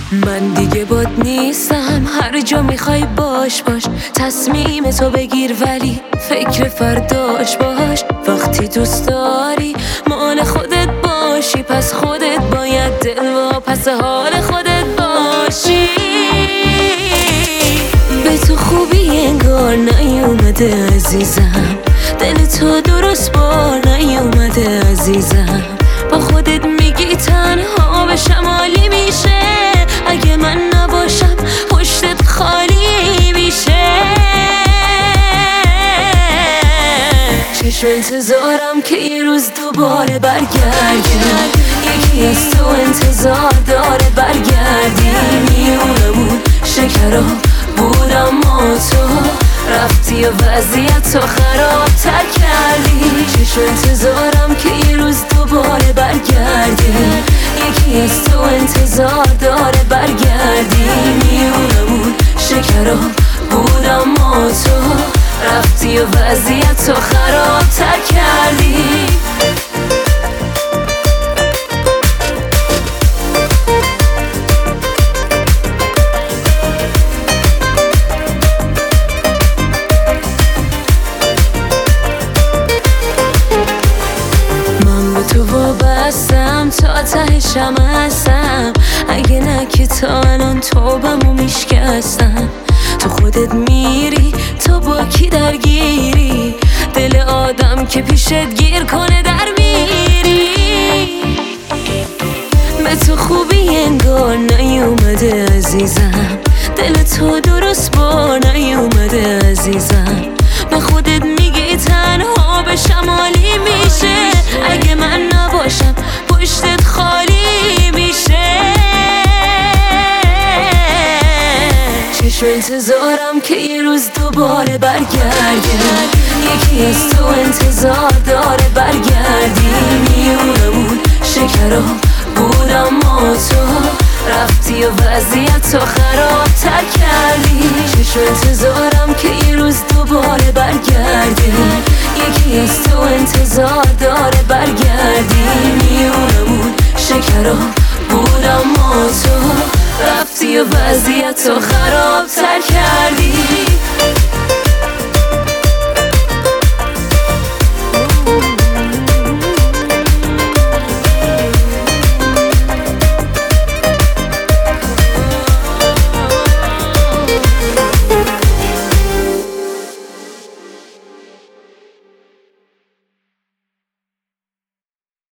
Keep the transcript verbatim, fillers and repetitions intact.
من دیگه باد نیستم، هر جا میخوای باش باش، تصمیم تو بگیر ولی فکر فرداش باش. وقتی دوست داری مال خودت باشی، پس خودت باید دل و پس حال خودت باشی. به تو خوبی انگار نیومده عزیزم، دل تو درست بار نیومده عزیزم. با خودت میگی تنها به شمالی میشه، اگه من نباشم پشتت خالی میشه. چشم انتظارم که یه روز دوباره برگردی، یکی از تو انتظار داره برگردی. میونمون شکرا بود اما تو رفتی و وضعیت تو خرابتر کردی. چشم انتظارم که یه روز دوباره برگردی، یکی از تو انتظار داره برگردی. میونمون شکرا بود اما تو رفتی و وضعیت تو خرابتر کردی. تو وابستم تا تهشم هستم، اگه نه که تا الان توبمو میشکستم. تو خودت میری تو با کی درگیری، دل آدم که پیشت گیر کنه در میری. به تو خوبی انگار نیومده عزیزم، دل تو درست بار نیومده عزیزم. به خودت میگی تنها به شمالی میشه، اگه من نباشم پشتت خالی میشه. چشم انتظارم که یه روز دوباره برگردی، یکی از تو انتظار داره برگردی. میونمون شکرا بود اما تو رفتی و وضعیت تو خرابتر کردی. چشم انتظارم که یه روز دوباره برگردی، یکی از تو انتظار داره برگردی. میونمون شکرا بود اما تو رفتی و وضعیت تو خرابتر کردی.